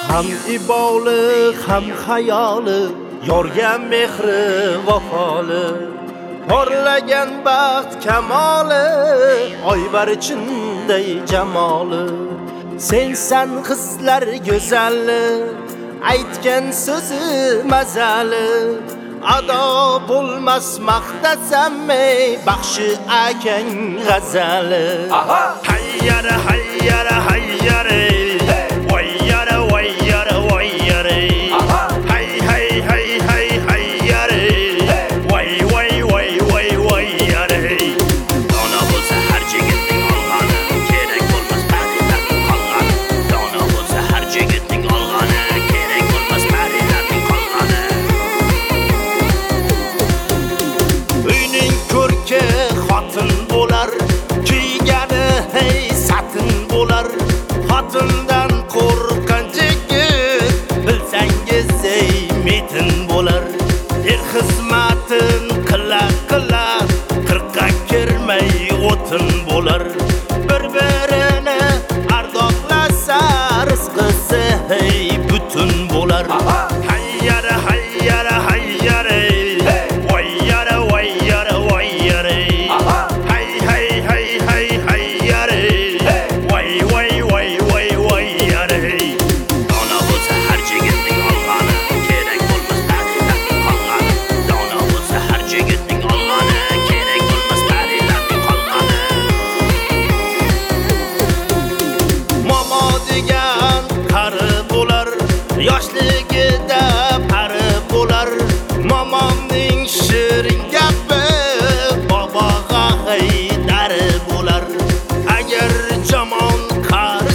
Ham iboli, ham xayoli, yorga mehri vafoli. Porlagan baxt kamoli, oybar içinday jamoli. Sensan hislar go'zali, aytgan so'zi mazali. Ado bo'lmas maqtasam baxshi akang g'azali. Hayyara hayyara hayyara, voyyara voyyara voyyara. Hay hay hay hay hayyara, voy voy voy voy voyyara. Dona bo'lsa har jigitning olg'ani, kerak bo'lmas parilarning qolgani. Dona bo'lsa har jigitning olg'ani, kerak bo'lmas parilarning qolgani. Uyning ko'rki xotin bo'lar, kiygani hey satin bo'lar. Xotindan qo'rqqan yigit bilsangiz ey metin bo'lar. Er xizmatin qila qila qirqqa kirmay o'tin bo'lar. Bir-birini ardoqlasa rizqisi hey butun bo'lar. Hayyara hayyara hayyara, voyyara voyyara voyyara. Hay hay hay hay hayyara, voy voy voy voy voyyara. Dona bo'lsa har jigitning olg'ani, kerak bo'lmas parilarning qolgani. Dona bo'lsa har jigitning olg'ani, kerak bo'lmas parilarning qolgani. Momo degan qari bo'lar, yoshligida pari bo'lar. Momomning shirin gapi boboga haydari bo'lar. Agar jamon qari